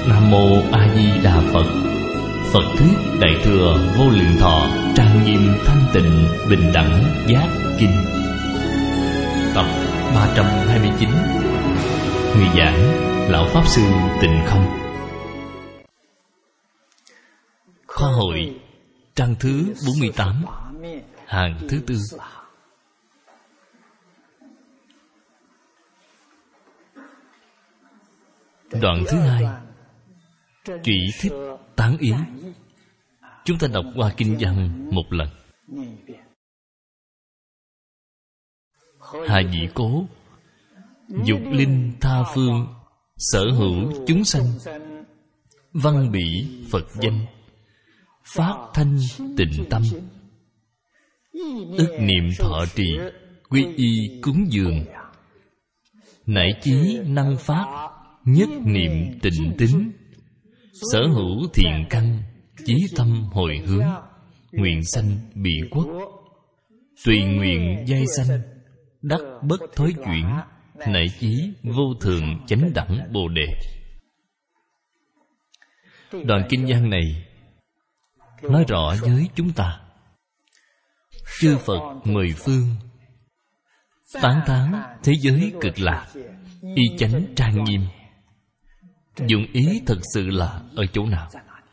Nam Mô A Di Đà Phật. Phật thuyết Đại thừa Vô Lượng Thọ trang nghiêm thanh tịnh bình đẳng giác kinh. Tập 329. Người giảng Lão Pháp Sư Tịnh Không. Khoa hội trang thứ 48, hàng thứ tư. Đoạn thứ hai, Trụy thích tán ý. Chúng ta đọc qua kinh văn một lần. Hà Dĩ Cố, dục linh tha phương, sở hữu chúng sanh, văn bỉ Phật danh, phát thanh tịnh tâm, ức niệm thọ trì, quy y cúng dường, nảy chí năng phát, nhất niệm tịnh tín, sở hữu thiện căn, chí tâm hồi hướng, nguyện sanh bị quốc, tùy nguyện giai sanh, đắc bất thối chuyển, nảy chí vô thượng chánh đẳng bồ đề. Đoạn kinh văn này nói rõ với chúng ta, chư Phật mười phương tán thán thế giới cực lạc, y chánh trang nghiêm. Dụng ý thật sự là ở chỗ nào?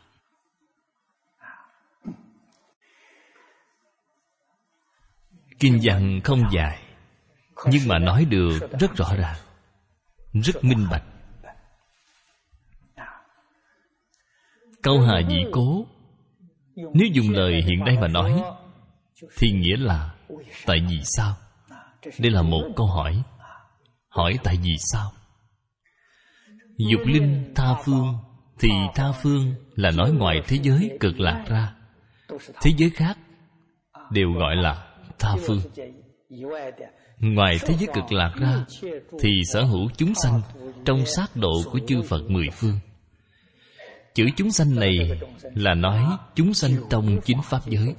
Kinh văn không dài, nhưng mà nói được rất rõ ràng, rất minh bạch. Câu Hà Dĩ Cố, nếu dùng lời hiện nay mà nói thì nghĩa là tại vì sao? Đây là một câu hỏi. Hỏi tại vì sao? Dục linh tha phương, thì tha phương là nói ngoài thế giới cực lạc ra. Thế giới khác đều gọi là tha phương. Ngoài thế giới cực lạc ra thì sở hữu chúng sanh trong sát độ của chư Phật mười phương. Chữ chúng sanh này là nói chúng sanh trong chính pháp giới,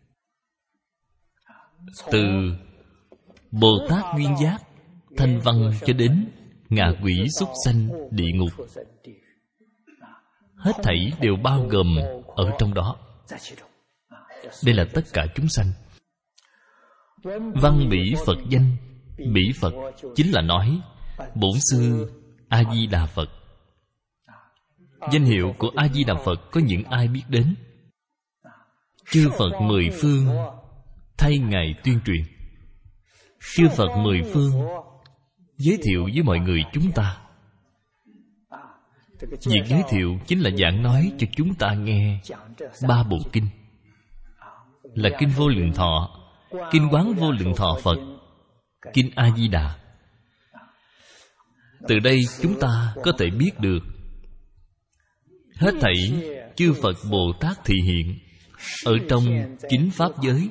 từ Bồ Tát Nguyên Giác, Thanh Văn cho đến ngạ quỷ súc sanh địa ngục, hết thảy đều bao gồm ở trong đó. Đây là tất cả chúng sanh. Văn bỉ Phật danh, bỉ Phật chính là nói Bổn Sư A Di Đà Phật. Danh hiệu của A Di Đà Phật có những ai biết đến? Chư Phật mười phương thay Ngài tuyên truyền. Chư Phật mười phương giới thiệu với mọi người chúng ta. Việc giới thiệu chính là giảng nói cho chúng ta nghe ba bộ kinh, là Kinh Vô Lượng Thọ, Kinh Quán Vô Lượng Thọ Phật, Kinh A Di Đà. Từ đây chúng ta có thể biết được hết thảy chư Phật Bồ Tát thị hiện ở trong chính pháp giới,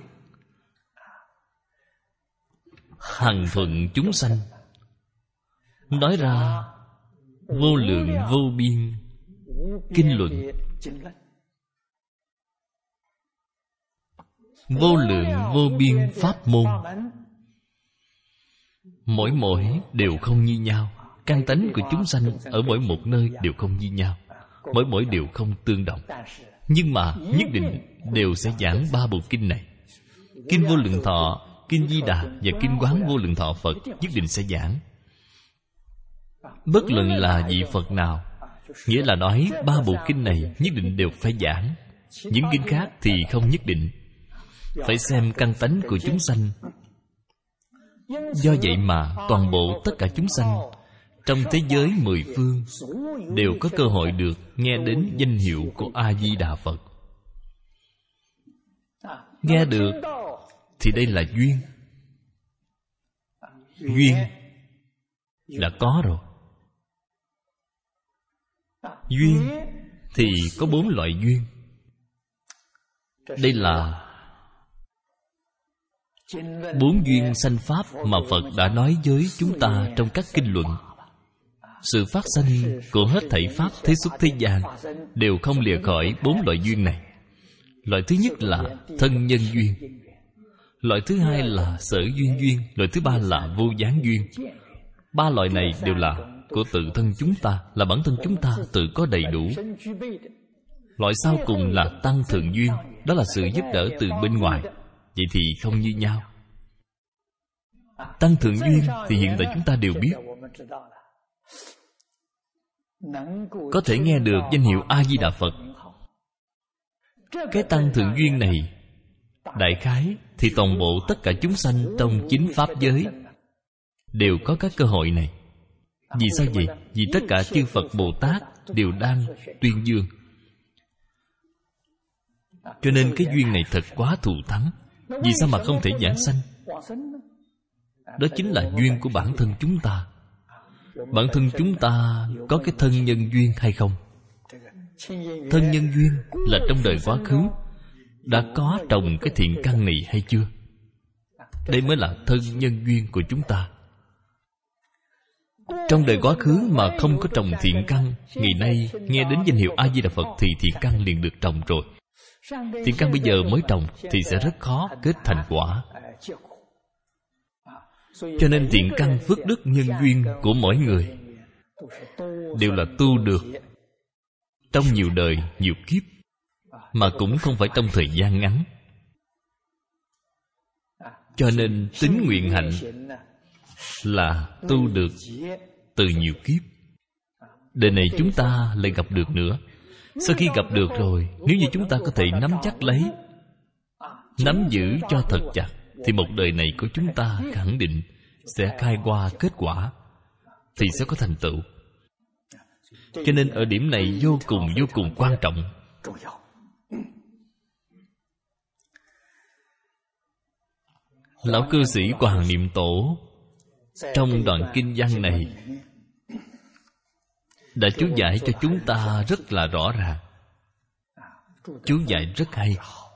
hằng thuận chúng sanh, nói ra vô lượng vô biên kinh luận, vô lượng vô biên pháp môn. Mỗi đều không như nhau. Căn tánh của chúng sanh ở mỗi một nơi đều không như nhau, mỗi đều không tương đồng. Nhưng mà nhất định đều sẽ giảng ba bộ kinh này. Kinh Vô Lượng Thọ, Kinh Di Đà và Kinh Quán Vô Lượng Thọ Phật nhất định sẽ giảng. Bất luận là vị Phật nào, nghĩa là nói ba bộ kinh này nhất định đều phải giảng. Những kinh khác thì không nhất định. Phải xem căn tánh của chúng sanh. Do vậy mà toàn bộ tất cả chúng sanh trong thế giới mười phương đều có cơ hội được nghe đến danh hiệu của A Di Đà Phật. Nghe được thì đây là duyên. Duyên là có rồi. Duyên thì có 4 loại duyên. Đây là 4 duyên sanh pháp mà Phật đã nói với chúng ta trong các kinh luận. Sự phát sanh của hết thảy pháp thế xuất thế gian đều không lìa khỏi 4 loại duyên này. Loại thứ nhất là thân nhân duyên, loại thứ hai là sở duyên duyên, loại thứ ba là vô gián duyên. 3 loại này đều là của tự thân chúng ta, là bản thân chúng ta tự có đầy đủ. Loại sau cùng là tăng thượng duyên, đó là sự giúp đỡ từ bên ngoài. Vậy thì không như nhau. Tăng thượng duyên thì hiện tại chúng ta đều biết, có thể nghe được danh hiệu A-di-đà Phật. Cái tăng thượng duyên này, đại khái thì toàn bộ tất cả chúng sanh trong chính pháp giới đều có các cơ hội này. Vì sao vậy? Vì tất cả chư Phật Bồ Tát đều đang tuyên dương. Cho nên cái duyên này thật quá thù thắng. Vì sao mà không thể giảng sanh? Đó chính là duyên của bản thân chúng ta. Bản thân chúng ta có cái thân nhân duyên hay không? Thân nhân duyên là trong đời quá khứ đã có trồng cái thiện căn này hay chưa? Đây mới là thân nhân duyên của chúng ta. Trong đời quá khứ mà không có trồng thiện căn, ngày nay nghe đến danh hiệu A-di-đà Phật thì thiện căn liền được trồng rồi. Thiện căn bây giờ mới trồng thì sẽ rất khó kết thành quả. Cho nên thiện căn phước đức nhân duyên của mỗi người đều là tu được trong nhiều đời, nhiều kiếp, mà cũng không phải trong thời gian ngắn. Cho nên tín nguyện hạnh là tu được từ nhiều kiếp. Đời này chúng ta lại gặp được nữa. Sau khi gặp được rồi, nếu như chúng ta có thể nắm chắc lấy, nắm giữ cho thật chặt, thì một đời này của chúng ta khẳng định sẽ khai qua kết quả, thì sẽ có thành tựu. Cho nên ở điểm này vô cùng quan trọng. Lão cư sĩ Hoàng Niệm Tổ trong đoạn kinh văn này đã chú giải cho chúng ta rất là rõ ràng. Chú giải rất hay.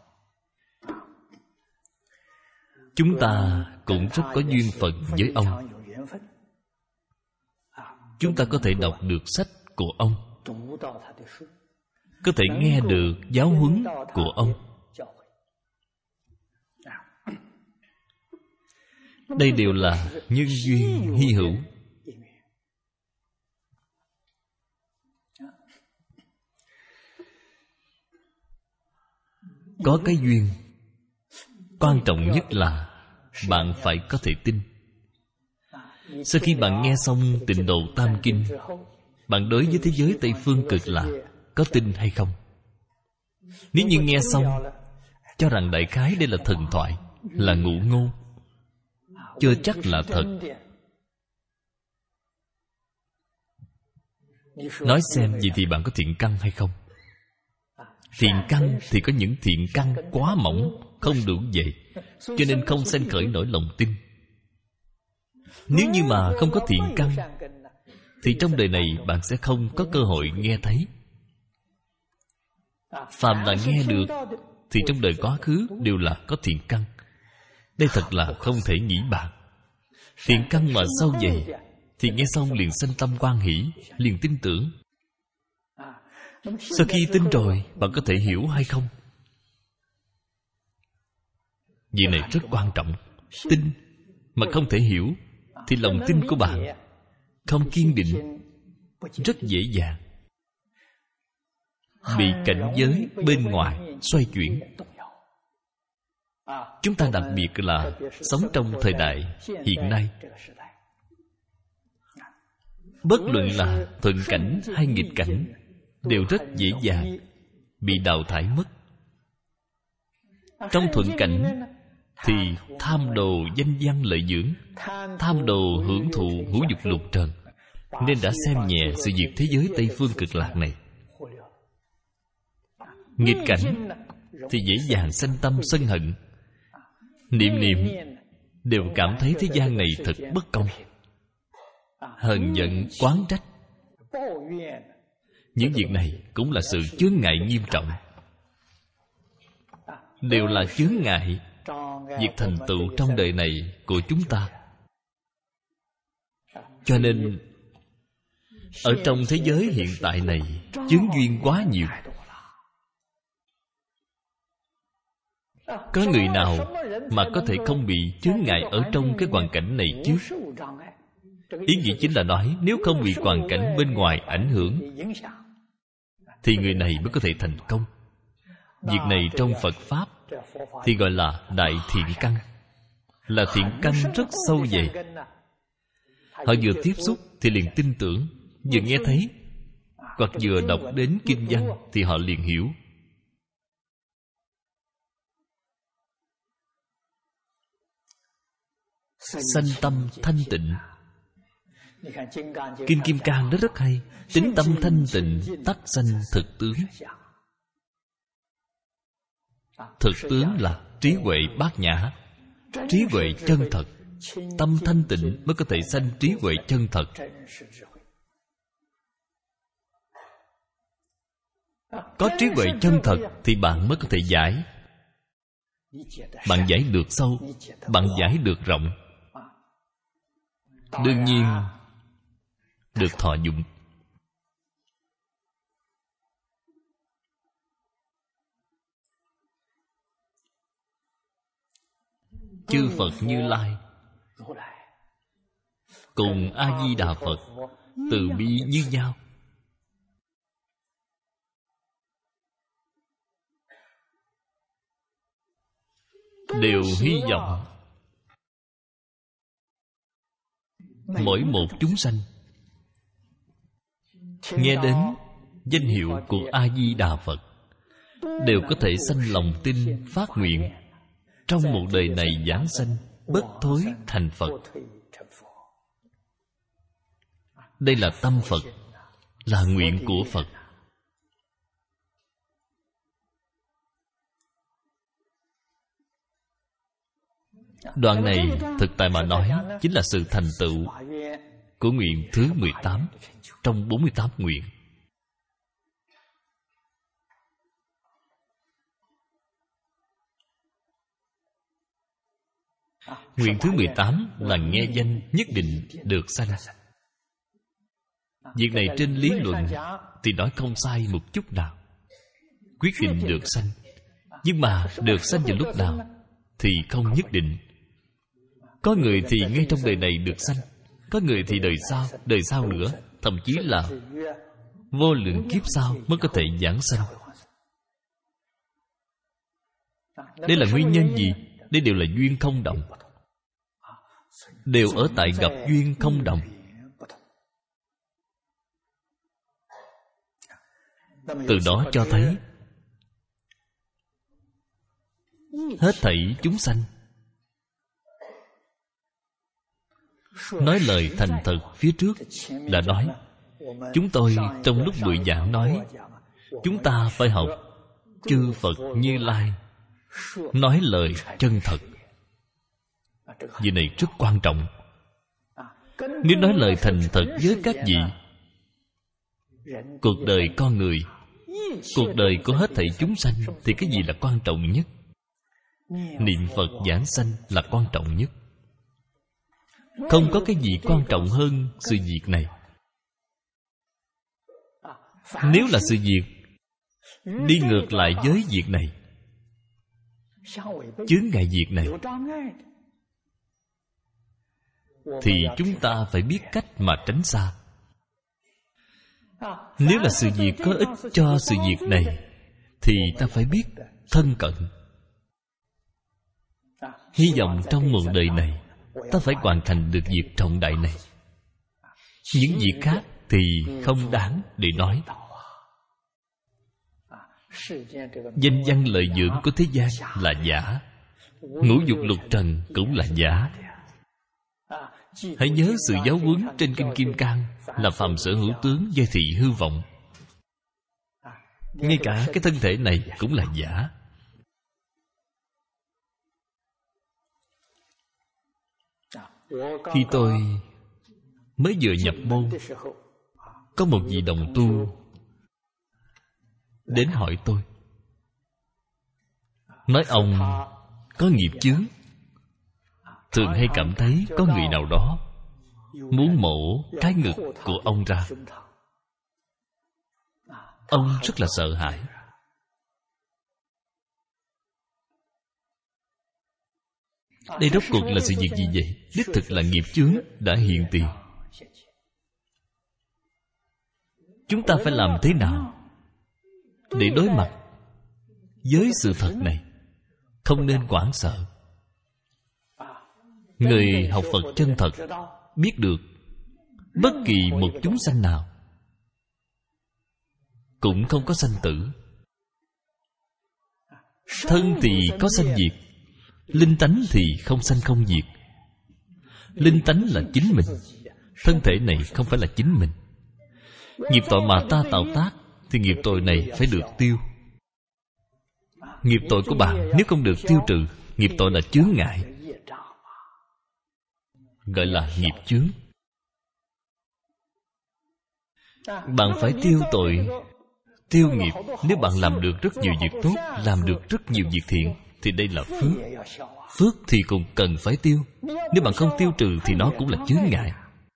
Chúng ta cũng rất có duyên phận với ông. Chúng ta có thể đọc được sách của ông, có thể nghe được giáo huấn của ông. Đây đều là nhân duyên hy hữu. Có cái duyên, quan trọng nhất là bạn phải có thể tin. Sau khi bạn nghe xong Tịnh Độ Tam Kinh, bạn đối với thế giới Tây Phương Cực Lạc có tin hay không? Nếu như nghe xong cho rằng đại khái đây là thần thoại, là ngụ ngôn, chưa chắc là thật. Nói xem vậy thì bạn có thiện căn hay không? Thiện căn thì có những thiện căn quá mỏng, không đủ vậy, cho nên không sanh khởi nổi lòng tin. Nếu như mà không có thiện căn, thì trong đời này bạn sẽ không có cơ hội nghe thấy. Phàm là nghe được thì trong đời quá khứ đều là có thiện căn. Đây thật là không thể nghĩ bàn. Thiện căn mà sâu dày thì nghe xong liền sanh tâm hoan hỷ, liền tin tưởng. Sau khi tin rồi, bạn có thể hiểu hay không? Việc này rất quan trọng. Tin mà không thể hiểu thì lòng tin của bạn không kiên định, rất dễ dàng bị cảnh giới bên ngoài xoay chuyển. Chúng ta đặc biệt là sống trong thời đại hiện nay, bất luận là thuận cảnh hay nghịch cảnh đều rất dễ dàng bị đào thải mất. Trong thuận cảnh thì tham đồ danh văn lợi dưỡng, tham đồ hưởng thụ ngũ dục lục trần, nên đã xem nhẹ sự việc thế giới Tây Phương Cực Lạc này. Nghịch cảnh thì dễ dàng sanh tâm sân hận, niệm niệm đều cảm thấy thế gian này thật bất công, hờn giận oán trách. Những việc này cũng là sự chướng ngại nghiêm trọng, đều là chướng ngại việc thành tựu trong đời này của chúng ta. Cho nên ở trong thế giới hiện tại này, chướng duyên quá nhiều. Có người nào mà có thể không bị chướng ngại ở trong cái hoàn cảnh này chứ? Ý nghĩa chính là nói, nếu không bị hoàn cảnh bên ngoài ảnh hưởng thì người này mới có thể thành công. Việc này trong Phật Pháp thì gọi là đại thiện căn, là thiện căn rất sâu dày. Họ vừa tiếp xúc thì liền tin tưởng, vừa nghe thấy hoặc vừa đọc đến kinh văn thì họ liền hiểu. Sanh tâm thanh tịnh. Kinh Kim Cang đó rất hay. Tính tâm thanh tịnh, tắc sanh thực tướng. Thực tướng là trí huệ bát nhã, trí huệ chân thật. Tâm thanh tịnh mới có thể sanh trí huệ chân thật. Có trí huệ chân thật thì bạn mới có thể giải. Bạn giải được sâu, bạn giải được rộng, đương nhiên được thọ dụng. Chư Phật Như Lai cùng A Di Đà Phật từ bi như nhau. Đều hy vọng mỗi một chúng sanh nghe đến danh hiệu của A Di Đà Phật đều có thể sanh lòng tin phát nguyện trong một đời này giảng sanh bất thối thành Phật. Đây là tâm Phật, là nguyện của Phật. Đoạn này thực tại mà nói chính là sự thành tựu của nguyện thứ 18 trong 48 nguyện. Nguyện thứ 18 là nghe danh nhất định được sanh. Việc này trên lý luận thì nói không sai một chút nào. Quyết định được sanh. Nhưng mà được sanh vào lúc nào thì không nhất định. Có người thì ngay trong đời này được sanh, có người thì đời sau nữa, thậm chí là vô lượng kiếp sau mới có thể giảng sanh. Đây là nguyên nhân gì? Đây đều là duyên không đồng, đều ở tại gặp duyên không đồng. Từ đó cho thấy hết thảy chúng sanh nói lời thành thật phía trước đã nói. Chúng tôi trong lúc bụi giảng nói, chúng ta phải học chư Phật Như Lai nói lời chân thật. Việc này rất quan trọng. Nếu nói lời thành thật với các vị, cuộc đời con người, cuộc đời của hết thảy chúng sanh thì cái gì là quan trọng nhất? Niệm Phật giảng sanh là quan trọng nhất. Không có cái gì quan trọng hơn sự việc này. Nếu là sự việc đi ngược lại với việc này, chướng ngại việc này, thì chúng ta phải biết cách mà tránh xa. Nếu là sự việc có ích cho sự việc này thì ta phải biết thân cận. Hy vọng trong một đời này ta phải hoàn thành được việc trọng đại này. Những việc khác thì không đáng để nói. Danh văn lợi dưỡng của thế gian là giả, ngũ dục lục trần cũng là giả. Hãy nhớ sự giáo huấn trên Kinh Kim Cang là phàm sở hữu tướng giai thị hư vọng. Ngay cả cái thân thể này cũng là giả. Khi tôi mới vừa nhập môn, có một vị đồng tu đến hỏi tôi, nói ông có nghiệp chướng, thường hay cảm thấy có người nào đó muốn mổ cái ngực của ông ra. Ông rất là sợ hãi. Đây rốt cuộc là sự việc gì vậy? Đích thực là nghiệp chướng đã hiện tiền. Chúng ta phải làm thế nào để đối mặt với sự thật này? Không nên hoảng sợ. Người học Phật chân thật biết được bất kỳ một chúng sanh nào cũng không có sanh tử. Thân thì có sanh diệt, linh tánh thì không sanh không diệt. Linh tánh là chính mình, thân thể này không phải là chính mình. Nghiệp tội mà ta tạo tác thì nghiệp tội này phải được tiêu. Nghiệp tội của bạn nếu không được tiêu trừ, nghiệp tội là chướng ngại, gọi là nghiệp chướng. Bạn phải tiêu tội, tiêu nghiệp. Nếu bạn làm được rất nhiều việc tốt, làm được rất nhiều việc thiện, thì đây là phước. Phước thì cũng cần phải tiêu. Nếu bạn không tiêu trừ thì nó cũng là chướng ngại.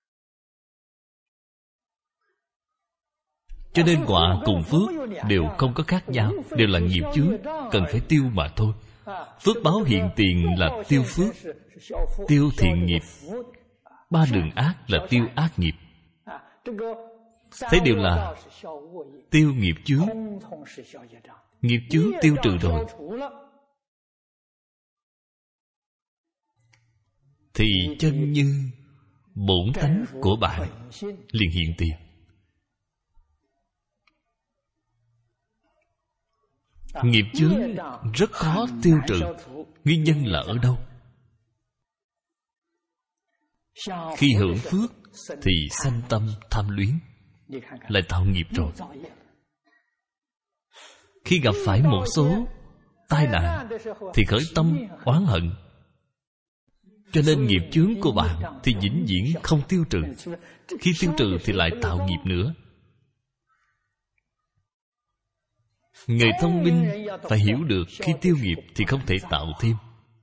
Cho nên quả cùng phước đều không có khác nhau, đều là nghiệp chướng, cần phải tiêu mà thôi. Phước báo hiện tiền là tiêu phước, tiêu thiện nghiệp. Ba đường ác là tiêu ác nghiệp. Thế đều là tiêu nghiệp chướng. Nghiệp chướng tiêu trừ rồi thì chân như bổn tánh của bạn liền hiện tiền. Nghiệp chướng rất khó tiêu trừ. Nguyên nhân là ở đâu? Khi hưởng phước thì sanh tâm tham luyến, lại tạo nghiệp rồi. Khi gặp phải một số tai nạn thì khởi tâm oán hận. Cho nên nghiệp chướng của bạn thì vĩnh viễn không tiêu trừ. Khi tiêu trừ thì lại tạo nghiệp nữa. Người thông minh phải hiểu được khi tiêu nghiệp thì không thể tạo thêm.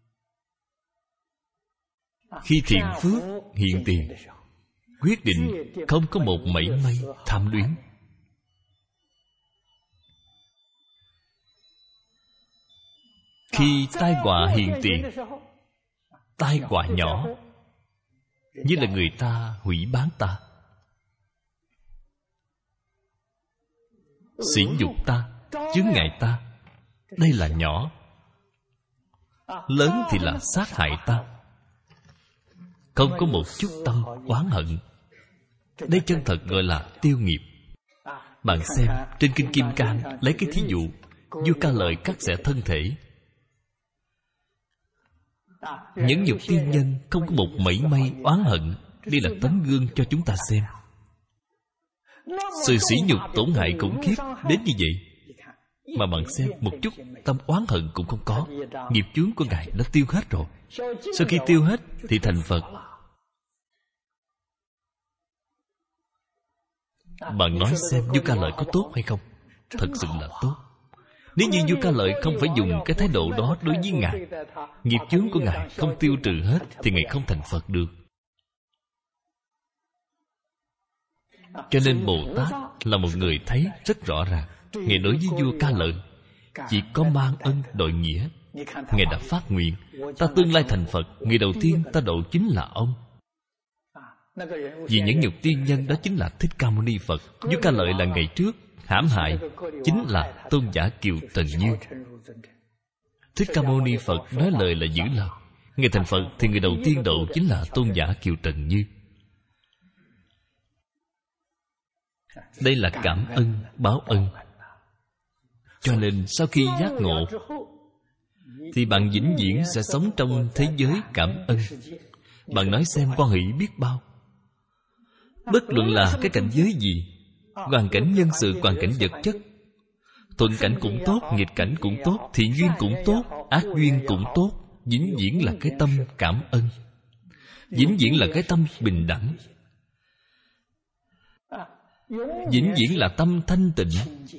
Khi thiện phước hiện tiền, quyết định không có một mảy may tham luyến. Khi tai họa hiện tiền, tai họa nhỏ, như là người ta hủy bán ta, sỉ nhục ta, chướng ngại ta, đây là nhỏ. Lớn thì là sát hại ta, không có một chút tâm oán hận. Đây chân thật gọi là tiêu nghiệp. Bạn xem trên Kinh Kim Cang, lấy cái thí dụ vua Ca Lợi cắt xẻ thân thể. Những nhục tiên nhân không có một mảy may oán hận. Đây là tấm gương cho chúng ta xem. Sự sỉ nhục tổn hại khủng khiếp đến như vậy mà bạn xem một chút tâm oán hận cũng không có. Nghiệp chướng của Ngài đã tiêu hết rồi. Sau khi tiêu hết thì thành Phật. Bạn nói xem vua Ca Lợi có tốt hay không? Thật sự là tốt. Nếu như vua Ca Lợi không phải dùng cái thái độ đó đối với Ngài, nghiệp chướng của Ngài không tiêu trừ hết, thì Ngài không thành Phật được. Cho nên Bồ Tát là một người thấy rất rõ ràng. Ngài đối với vua Ca Lợi chỉ có mang ân đội nghĩa. Ngài đã phát nguyện, ta tương lai thành Phật, người đầu tiên ta độ chính là ông. Vì những nhục tiên nhân đó chính là Thích Ca Mâu Ni Phật. Vua Ca Lợi là ngày trước hãm hại chính là tôn giả Kiều Trần Như. Thích Ca Mâu Ni Phật nói lời là giữ lời. Ngày thành Phật thì người đầu tiên độ chính là tôn giả Kiều Trần Như. Đây là cảm ân báo ân. Cho nên sau khi giác ngộ thì bạn vĩnh viễn sẽ sống trong thế giới cảm ân. Bạn nói xem quan hỷ biết bao. Bất luận là cái cảnh giới gì, hoàn cảnh nhân sự, hoàn cảnh vật chất, thuận cảnh cũng tốt, nghịch cảnh cũng tốt, thiện duyên cũng tốt, ác duyên cũng tốt, vĩnh viễn là cái tâm cảm ân, vĩnh viễn là cái tâm bình đẳng, vĩnh viễn là tâm thanh tịnh.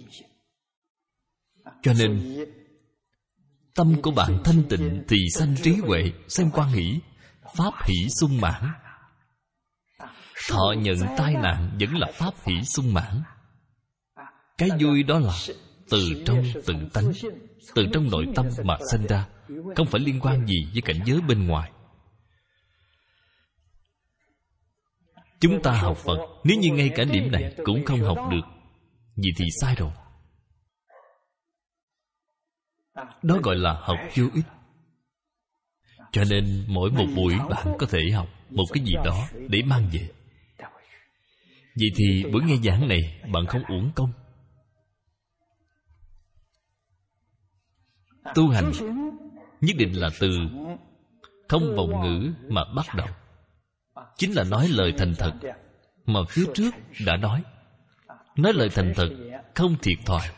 Cho nên tâm của bạn thanh tịnh thì sanh trí huệ, sanh quan hỷ, pháp hỷ sung mãn. Thọ nhận tai nạn vẫn là pháp hỷ sung mãn. Cái vui đó là từ trong tự tánh, từ trong nội tâm mà sanh ra, không phải liên quan gì với cảnh giới bên ngoài. Chúng ta học Phật, nếu như ngay cả điểm này cũng không học được, vậy thì sai rồi. Đó gọi là học vô ích. Cho nên mỗi một buổi bạn có thể học một cái gì đó để mang về. Vậy thì buổi nghe giảng này bạn không uổng công. Tu hành nhất định là từ không vọng ngữ mà bắt đầu. Chính là nói lời thành thật mà phía trước đã nói. Nói lời thành thật, không thiệt thòi.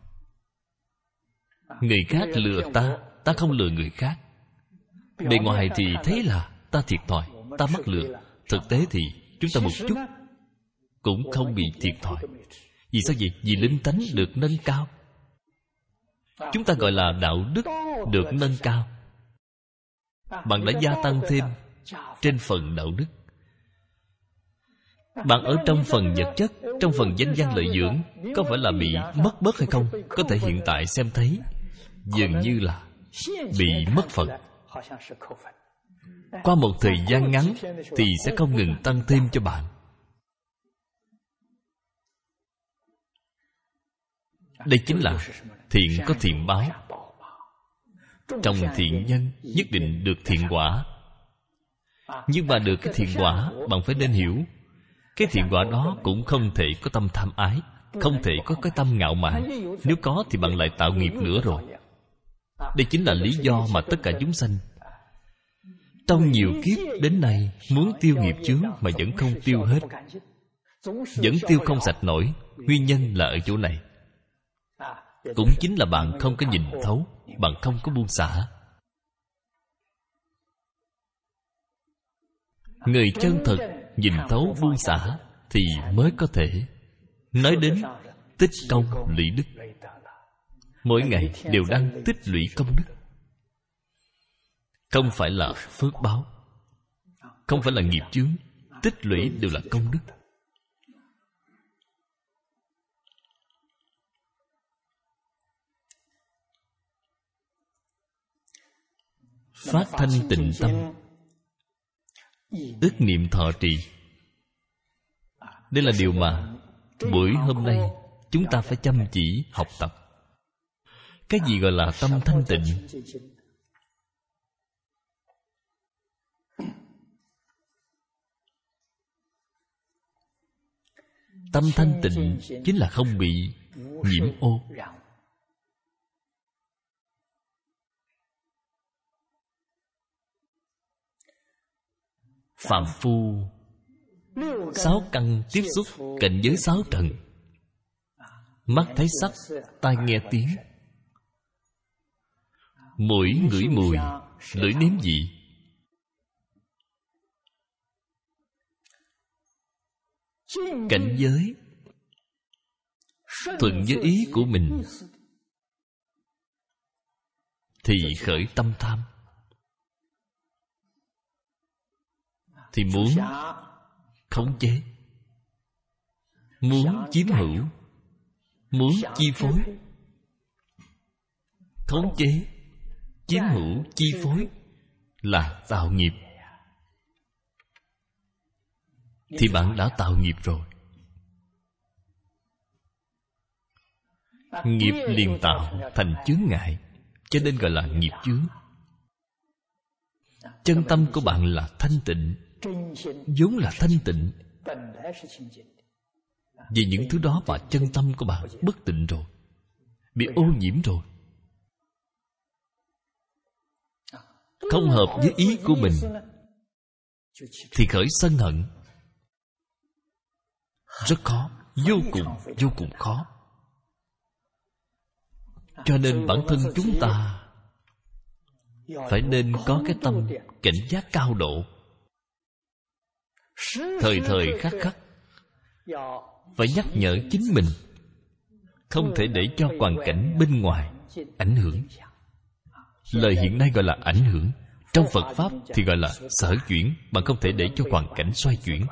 Người khác lừa ta, ta không lừa người khác. Bề ngoài thì thấy là ta thiệt thòi, ta mắc lừa. Thực tế thì chúng ta một chút cũng không bị thiệt thòi. Vì sao vậy? Vì linh tánh được nâng cao. Chúng ta gọi là đạo đức được nâng cao. Bạn đã gia tăng thêm trên phần đạo đức. Bạn ở trong phần vật chất, trong phần danh văn lợi dưỡng, có phải là bị mất bớt hay không? Có thể hiện tại xem thấy dường như là bị mất phần. Qua một thời gian ngắn thì sẽ không ngừng tăng thêm cho bạn. Đây chính là thiện có thiện báo. Trồng thiện nhân nhất định được thiện quả. Nhưng mà được cái thiện quả, bạn phải nên hiểu, cái thiện quả đó cũng không thể có tâm tham ái, không thể có cái tâm ngạo mạn. Nếu có thì bạn lại tạo nghiệp nữa rồi. Đây chính là lý do mà tất cả chúng sanh trong nhiều kiếp đến nay muốn tiêu nghiệp chướng mà vẫn không tiêu hết, vẫn tiêu không sạch nổi. Nguyên nhân là ở chỗ này. Cũng chính là bạn không có nhìn thấu, bạn không có buông xả. Người chân thực nhìn thấu buông xả thì mới có thể nói đến tích công lũy đức. Mỗi ngày đều đang tích lũy công đức. Không phải là phước báo, không phải là nghiệp chướng. Tích lũy đều là công đức. Phát thanh tịnh tâm, ức niệm thọ trì. Đây là điều mà buổi hôm nay chúng ta phải chăm chỉ học tập. Cái gì gọi là tâm thanh tịnh? Tâm thanh tịnh chính là không bị nhiễm ô. Phàm phu sáu căn tiếp xúc cảnh giới sáu trần: mắt thấy sắc, tai nghe tiếng, mũi ngửi mùi, lưỡi nếm vị. Cảnh giới thuận với ý của mình thì khởi tâm tham, thì muốn khống chế, muốn chiếm hữu, muốn chi phối. Khống chế, chiếm hữu, chi phối là tạo nghiệp. Thì bạn đã tạo nghiệp rồi. Nghiệp liền tạo thành chướng ngại, cho nên gọi là nghiệp chướng. Chân tâm của bạn là thanh tịnh, vốn là thanh tịnh. Vì những thứ đó mà chân tâm của bạn bất tịnh rồi, bị ô nhiễm rồi, không hợp với ý của mình, thì khởi sân hận. Rất khó, vô cùng khó. Cho nên bản thân chúng ta phải nên có cái tâm cảnh giác cao độ. Thời thời khắc khắc phải nhắc nhở chính mình, không thể để cho hoàn cảnh bên ngoài ảnh hưởng. Lời hiện nay gọi là ảnh hưởng, trong Phật Pháp thì gọi là sở chuyển. Bạn không thể để cho hoàn cảnh xoay chuyển.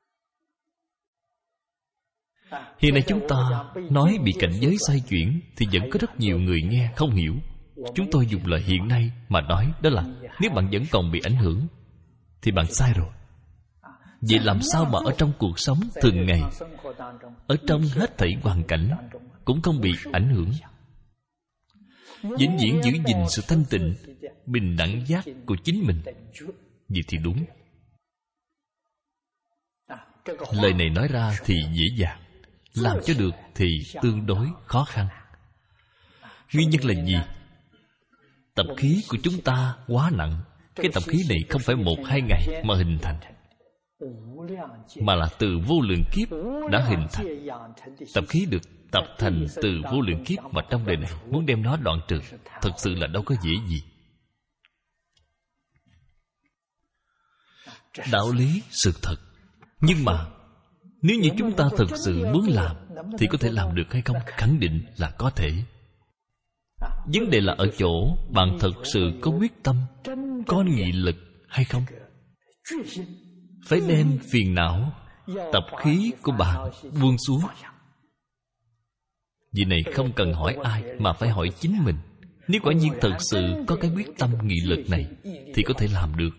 Hiện nay chúng ta nói bị cảnh giới xoay chuyển thì vẫn có rất nhiều người nghe không hiểu. Chúng tôi dùng lời hiện nay mà nói, đó là nếu bạn vẫn còn bị ảnh hưởng thì bạn sai rồi. Vậy làm sao mà ở trong cuộc sống thường ngày, ở trong hết thảy hoàn cảnh cũng không bị ảnh hưởng, vĩnh viễn giữ gìn sự thanh tịnh, bình đẳng giác của chính mình? Vậy thì đúng. Lời này nói ra thì dễ dàng, làm cho được thì tương đối khó khăn. Nguyên nhân là gì? Tập khí của chúng ta quá nặng. Cái tập khí này không phải 1-2 ngày mà hình thành, mà là từ vô lượng kiếp đã hình thành. Tập khí được tập thành từ vô lượng kiếp, mà trong đời này muốn đem nó đoạn trừ thật sự là đâu có dễ gì. Đạo lý sự thật. Nhưng mà nếu như chúng ta thực sự muốn làm thì có thể làm được hay không? Khẳng định là có thể. Vấn đề là ở chỗ bạn thật sự có quyết tâm, có nghị lực hay không? Phải đem phiền não, tập khí của bạn buông xuống. Vì này không cần hỏi ai, mà phải hỏi chính mình. Nếu quả nhiên thật sự có cái quyết tâm nghị lực này thì có thể làm được.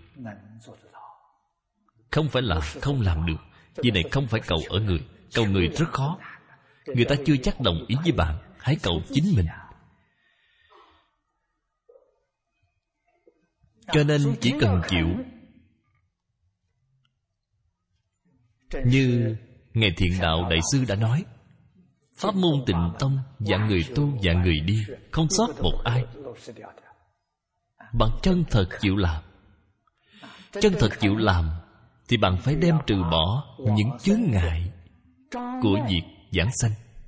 Không phải là không làm được. Vì này không phải cầu ở người. Cầu người rất khó. Người ta chưa chắc đồng ý với bạn. Hãy cầu chính mình. Cho nên chỉ cần chịu. Như Ngài Thiện Đạo Đại Sư đã nói, pháp môn Tịnh Tông dạng người tu dạng người đi, không sót một ai. Bạn chân thật chịu làm. Chân thật chịu làm thì bạn phải đem trừ bỏ những chướng ngại của việc giảng sanh.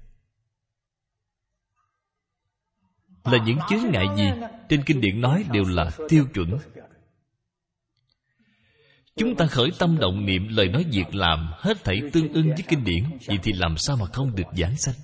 Là những chướng ngại gì? Trên kinh điển nói đều là tiêu chuẩn. Chúng ta khởi tâm động niệm, lời nói việc làm hết thảy tương ưng với kinh điển, vậy thì làm sao mà không được giảng sanh?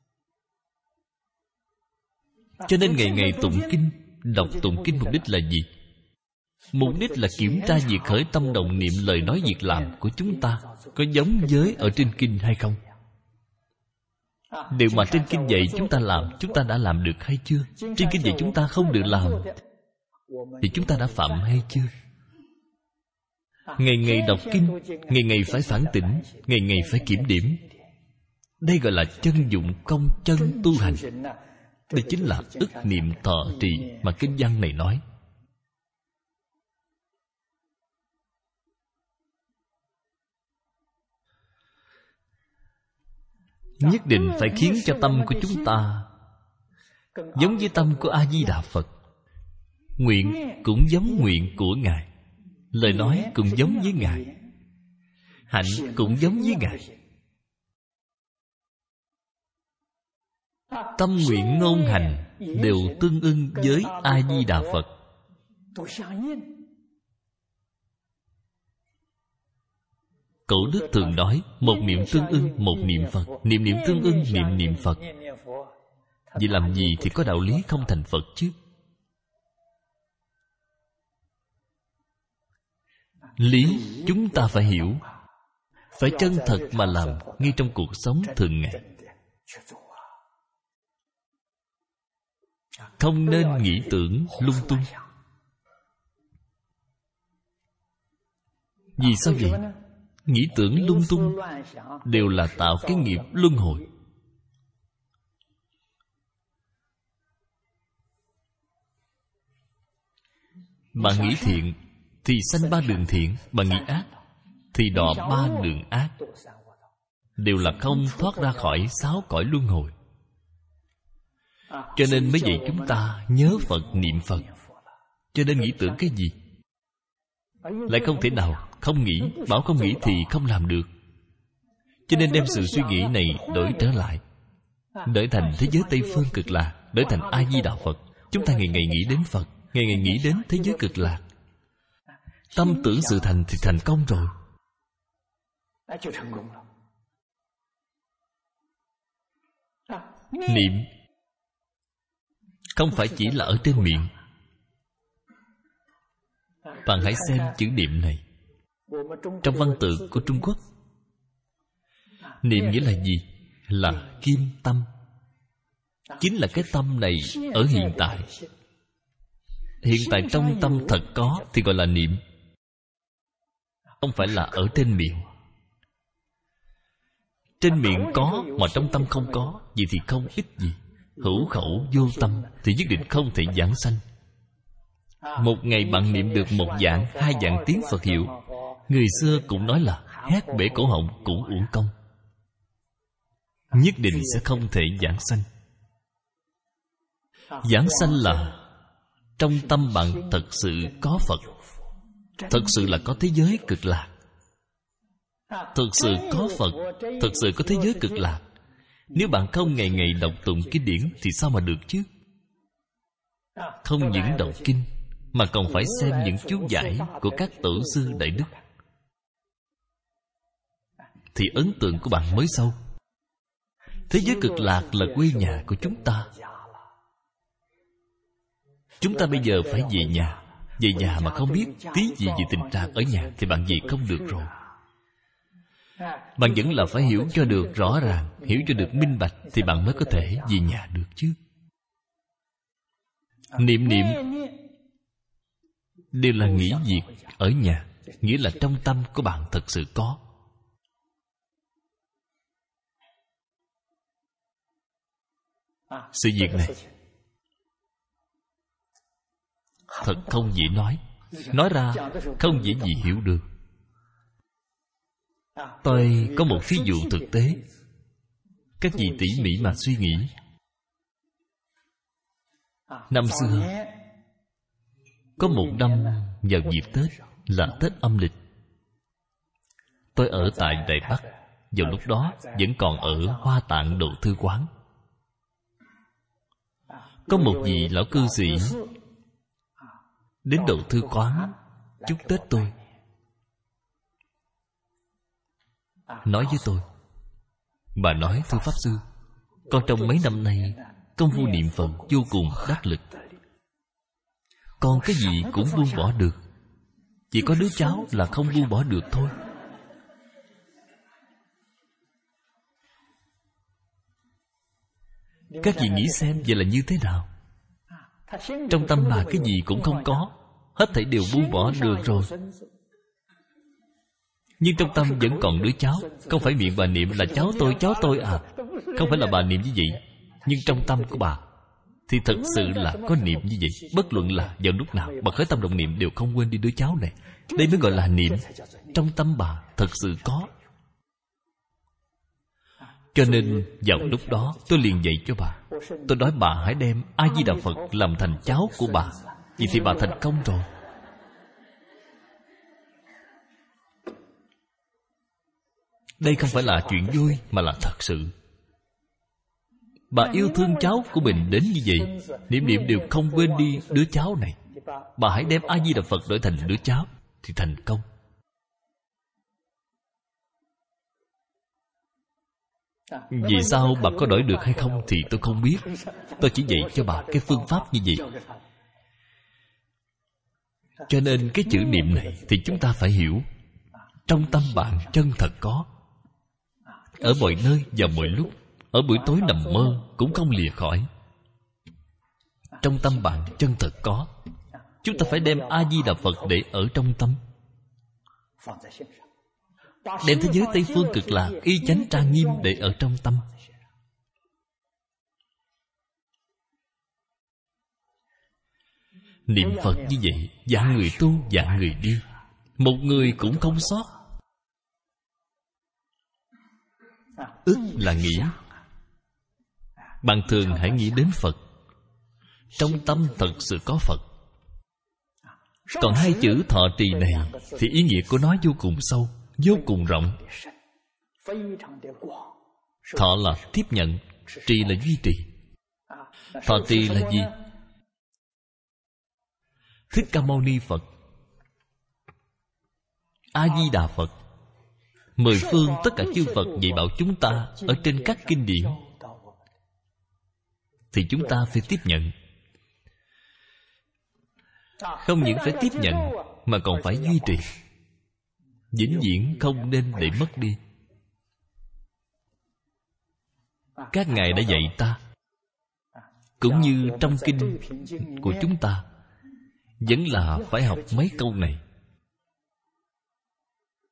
Cho nên ngày ngày tụng kinh, đọc tụng kinh mục đích là gì? Mục đích là kiểm tra việc khởi tâm động niệm, lời nói việc làm của chúng ta có giống với ở trên kinh hay không. Điều mà trên kinh dạy chúng ta làm, chúng ta đã làm được hay chưa? Trên kinh dạy chúng ta không được làm thì chúng ta đã phạm hay chưa? Ngày ngày đọc kinh, ngày ngày phải phản tỉnh, ngày ngày phải kiểm điểm. Đây gọi là chân dụng công, chân tu hành. Đây chính là ức niệm thọ trì mà kinh văn này nói. Nhất định phải khiến cho tâm của chúng ta giống với tâm của A-di-đà Phật. Nguyện cũng giống nguyện của Ngài, lời nói cũng giống với Ngài, hạnh cũng giống với Ngài. Tâm nguyện ngôn hành đều tương ưng với A-di-đà Phật. Cổ đức thường nói, một niệm tương ưng một niệm Phật, niệm niệm tương ưng niệm niệm Phật. Vì làm gì thì có đạo lý không thành Phật chứ? Lý chúng ta phải hiểu, phải chân thật mà làm ngay trong cuộc sống thường ngày. Không nên nghĩ tưởng lung tung. Vì sao vậy? Nghĩ tưởng lung tung đều là tạo cái nghiệp luân hồi. Bạn nghĩ thiện thì sanh 3 đường thiện, bạn nghĩ ác thì đọa 3 đường ác. Đều là không thoát ra khỏi 6 cõi luân hồi. Cho nên mới dạy chúng ta nhớ Phật, niệm Phật. Cho nên nghĩ tưởng cái gì? Lại không thể nào không nghĩ. Bảo không nghĩ thì không làm được. Cho nên đem sự suy nghĩ này đổi trở lại, đổi thành thế giới Tây Phương Cực Lạc, đổi thành A-di-đà Phật. Chúng ta ngày ngày nghĩ đến Phật, ngày ngày nghĩ đến thế giới Cực Lạc. Tâm tưởng sự thành thì thành công rồi. Niệm không phải chỉ là ở trên miệng. Bạn hãy xem chữ niệm này. Trong văn tự của Trung Quốc, niệm nghĩa là gì? Là kim tâm. Chính là cái tâm này ở hiện tại. Hiện tại trong tâm thật có thì gọi là niệm. không phải là ở trên miệng. Trên miệng có mà trong tâm không có, vậy thì không ích gì. Hữu khẩu vô tâm thì nhất định không thể giảng sanh. Một ngày bạn niệm được 1 vạn, 2 vạn tiếng Phật hiệu, người xưa cũng nói là hét bể cổ họng cũng uổng công, nhất định sẽ không thể giảng sanh. Giảng sanh là trong tâm bạn thật sự có Phật, thật sự là có thế giới cực lạc. Thật sự có Phật, thật sự có thế giới cực lạc. Nếu bạn không ngày ngày đọc tụng kinh điển thì sao mà được chứ? Không những đọc kinh mà còn phải xem những chú giải của các tổ sư đại đức, thì ấn tượng của bạn mới sâu. Thế giới cực lạc là quê nhà của chúng ta. Chúng ta bây giờ phải về nhà. Về nhà mà không biết tí gì về tình trạng ở nhà thì bạn về không được rồi. Bạn vẫn là phải hiểu cho được rõ ràng, hiểu cho được minh bạch thì bạn mới có thể về nhà được chứ. Niệm niệm đều là nghĩ việc ở nhà, nghĩa là trong tâm của bạn thật sự có. Sự việc này thật không dễ nói ra không dễ gì hiểu được. Tôi có một ví dụ thực tế, các vị tỉ mỉ mà suy nghĩ. Năm xưa, có một năm vào dịp Tết là Tết âm lịch, tôi ở tại Đài Bắc. Vào lúc đó vẫn còn ở Hoa Tạng Độ Thư Quán. Có một vị lão cư sĩ đến Độ Thư Quán chúc Tết tôi, nói với tôi: bà nói thưa Pháp Sư, con trong mấy năm nay công phu niệm Phật vô cùng đắc lực, con cái gì cũng buông bỏ được, chỉ có đứa cháu là không buông bỏ được thôi. Các vị nghĩ xem vậy là như thế nào? Trong tâm bà cái gì cũng không có, hết thảy đều buông bỏ được rồi, nhưng trong tâm vẫn còn đứa cháu. Không phải miệng bà niệm là cháu tôi à, không phải là bà niệm như vậy, nhưng trong tâm của bà thì thật sự là có niệm như vậy. Bất luận là vào lúc nào bà khởi tâm động niệm đều không quên đi đứa cháu này. Đây mới gọi là niệm. Trong tâm bà thật sự có. Cho nên vào lúc đó tôi liền dạy cho bà. Tôi nói bà hãy đem A-di-đà Phật làm thành cháu của bà, vậy thì bà thành công rồi. Đây không phải là chuyện vui mà là thật sự. Bà yêu thương cháu của mình đến như vậy, niệm niệm đều không quên đi đứa cháu này. Bà hãy đem A-di-đà Phật đổi thành đứa cháu thì thành công. Vì sao bà có đổi được hay không thì tôi không biết. Tôi chỉ dạy cho bà cái phương pháp như vậy. Cho nên cái chữ niệm này thì chúng ta phải hiểu. Trong tâm bạn chân thật có, ở mọi nơi và mọi lúc, ở buổi tối nằm mơ cũng không lìa khỏi. Trong tâm bạn chân thật có. Chúng ta phải đem A-di-đà Phật để ở trong tâm, đem thế giới Tây Phương Cực Lạc y chánh trang nghiêm để ở trong tâm. Niệm Phật như vậy, vạn người tu, vạn người đi, một người cũng không sót. Ức là nghĩ. Bạn thường hãy nghĩ đến Phật. Trong tâm thật sự có Phật. Còn hai chữ thọ trì này thì ý nghĩa của nó vô cùng sâu, vô cùng rộng. Thọ là tiếp nhận, trì là duy trì. Thọ trì là gì? Thích Ca Mâu Ni Phật, A-di-đà Phật, mười phương tất cả chư Phật dạy bảo chúng ta ở trên các kinh điển thì chúng ta phải tiếp nhận. Không những phải tiếp nhận mà còn phải duy trì, vĩnh viễn không nên để mất đi. Các ngài đã dạy ta, cũng như trong kinh của chúng ta, vẫn là phải học mấy câu này.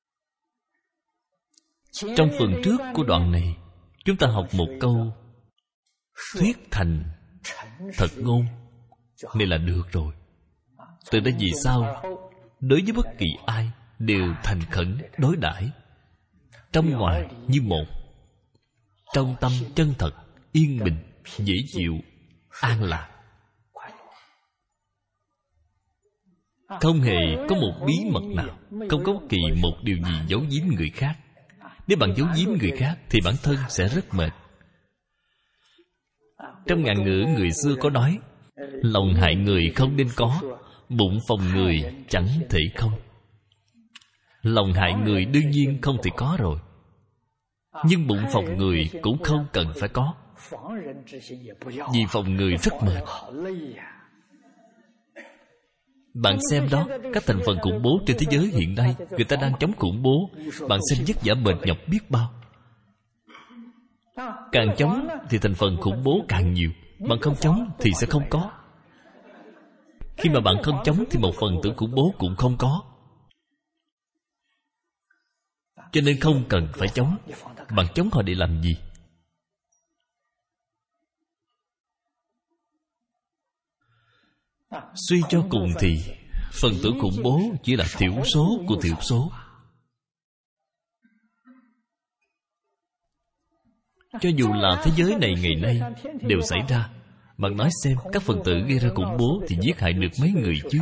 Trong phần trước của đoạn này, chúng ta học một câu thuyết thành thật ngôn. Này là được rồi. Từ đây vì sao, đối với bất kỳ ai đều thành khẩn đối đãi, trong ngoài như một, trong tâm chân thật, yên bình, dễ chịu, an lạc. Không hề có một bí mật nào, không có bất kỳ một điều gì giấu giếm người khác. Nếu bạn giấu giếm người khác thì bản thân sẽ rất mệt. Trong ngạn ngữ người xưa có nói, lòng hại người không nên có, bụng phòng người chẳng thể không. Lòng hại người đương nhiên không thể có rồi, nhưng bụng phòng người cũng không cần phải có. Vì phòng người rất mệt. Bạn xem đó, các thành phần khủng bố trên thế giới hiện nay, người ta đang chống khủng bố. Bạn xem vất vả mệt nhọc biết bao. Càng chống thì thành phần khủng bố càng nhiều. Bạn không chống thì sẽ không có. Khi mà bạn không chống thì một phần tử khủng bố cũng không có. Cho nên không cần phải chống. Bạn chống họ để làm gì? Suy cho cùng thì phần tử khủng bố chỉ là thiểu số của thiểu số. Cho dù là thế giới này ngày nay đều xảy ra, bạn nói xem, các phần tử gây ra khủng bố thì giết hại được mấy người chứ?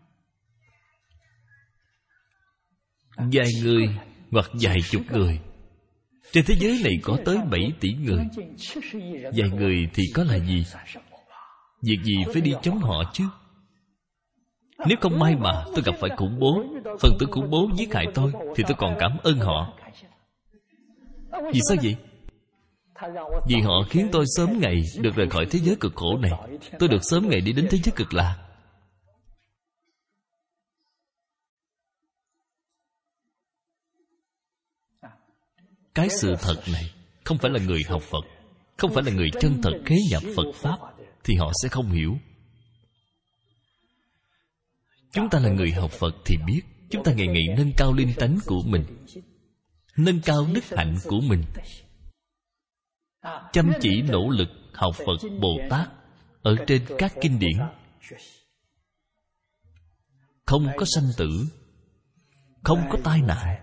Vài người hoặc vài chục người. Trên thế giới này có tới 7 tỷ người. Vài người thì có là gì? Việc gì phải đi chống họ chứ? Nếu không may mà tôi gặp phải khủng bố, phần tử khủng bố giết hại tôi, thì tôi còn cảm ơn họ. Vì sao vậy? Vì họ khiến tôi sớm ngày được rời khỏi thế giới cực khổ này. Tôi được sớm ngày đi đến thế giới cực lạc. Cái sự thật này, không phải là người học Phật, không phải là người chân thật khế nhập Phật Pháp, thì họ sẽ không hiểu. Chúng ta là người học Phật thì biết. Chúng ta ngày ngày nâng cao linh tánh của mình, nâng cao đức hạnh của mình, chăm chỉ nỗ lực học Phật Bồ Tát ở trên các kinh điển. Không có sanh tử, không có tai nạn.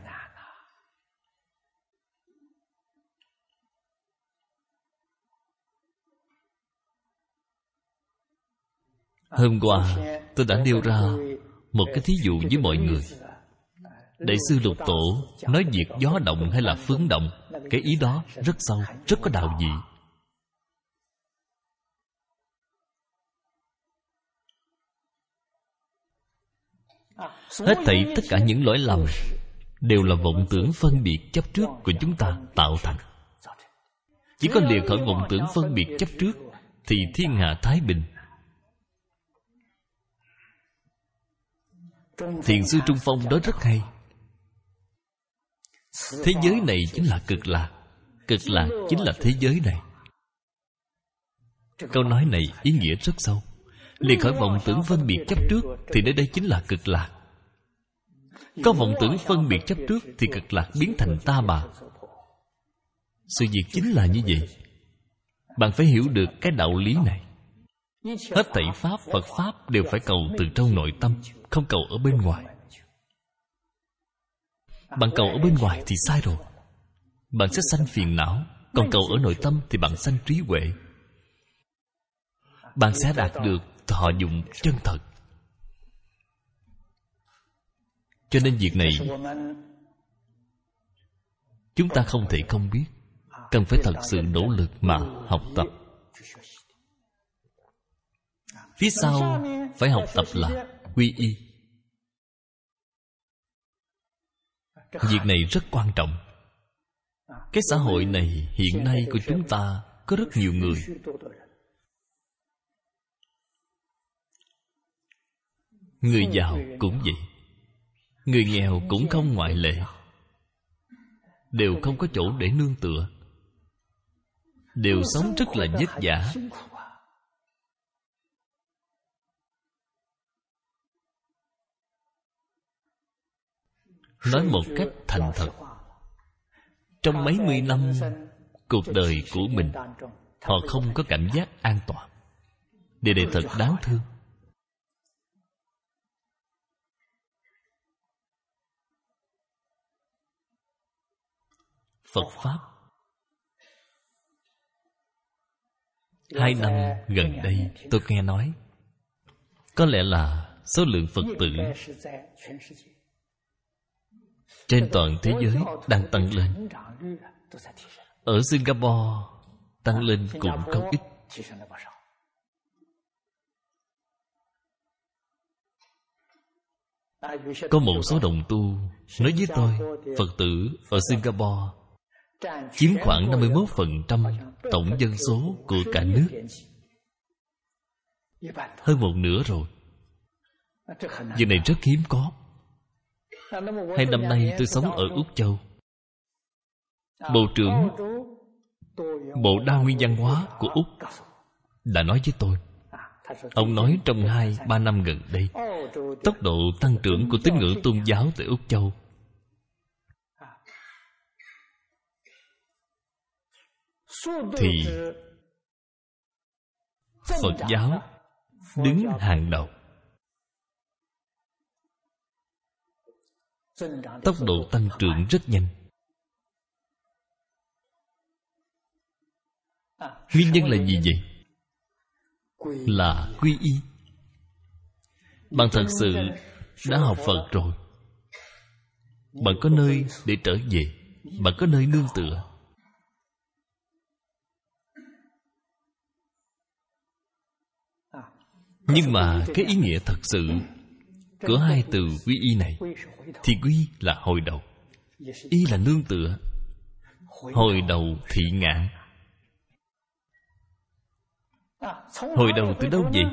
Hôm qua tôi đã nêu ra một cái thí dụ với mọi người. Đại sư Lục Tổ nói việc gió động hay là phương động, cái ý đó rất sâu, rất có đạo vị. Hết thảy tất cả những lỗi lầm đều là vọng tưởng phân biệt chấp trước của chúng ta tạo thành. Chỉ có lìa khỏi vọng tưởng phân biệt chấp trước thì thiên hạ thái bình. Thiền sư Trung Phong nói rất hay. Thế giới này chính là cực lạc, cực lạc chính là thế giới này. Câu nói này ý nghĩa rất sâu. Lìa khỏi vọng tưởng phân biệt chấp trước thì nơi đây chính là cực lạc. Có vọng tưởng phân biệt chấp trước thì cực lạc biến thành ta bà. Sự việc chính là như vậy. Bạn phải hiểu được cái đạo lý này. Hết thảy Pháp, Phật Pháp đều phải cầu từ trong nội tâm, không cầu ở bên ngoài. Bạn cầu ở bên ngoài thì sai rồi. Bạn sẽ sanh phiền não. Còn cầu ở nội tâm thì bạn sanh trí huệ. Bạn sẽ đạt được thọ dụng chân thật. Cho nên việc này chúng ta không thể không biết. Cần phải thật sự nỗ lực mà học tập. Phía sau phải học tập là quy y. Việc này rất quan trọng. Cái xã hội này hiện nay của chúng ta có rất nhiều người người giàu cũng vậy, người nghèo cũng không ngoại lệ, đều không có chỗ để nương tựa, đều sống rất là vất vả. Nói một cách thành thật, Trong mấy mươi năm cuộc đời của mình, họ không có cảm giác an toàn. Điều này thật đáng thương. Phật Pháp 2 năm gần đây tôi nghe nói, có lẽ là số lượng Phật tử trên toàn thế giới đang tăng lên. Ở Singapore tăng lên cũng không ít. Có một số đồng tu nói với tôi, Phật tử ở Singapore chiếm khoảng 51% tổng dân số của cả nước, hơn một nửa rồi. Việc này rất hiếm có. 2 năm nay tôi sống ở Úc Châu. Bộ trưởng Bộ Đa nguyên văn hóa của Úc đã nói với tôi, ông nói trong 2-3 năm gần đây, tốc độ tăng trưởng của tín ngưỡng tôn giáo tại Úc Châu thì Phật giáo đứng hàng đầu. Tốc độ tăng trưởng rất nhanh. Nguyên nhân là gì vậy? Là quy y. Bạn thật sự đã học Phật rồi, bạn có nơi để trở về, bạn có nơi nương tựa. Nhưng mà cái ý nghĩa thật sự của hai từ quy y này thì quy là hồi đầu, y là nương tựa. Hồi đầu thị ngạn. Hồi đầu từ đâu vậy?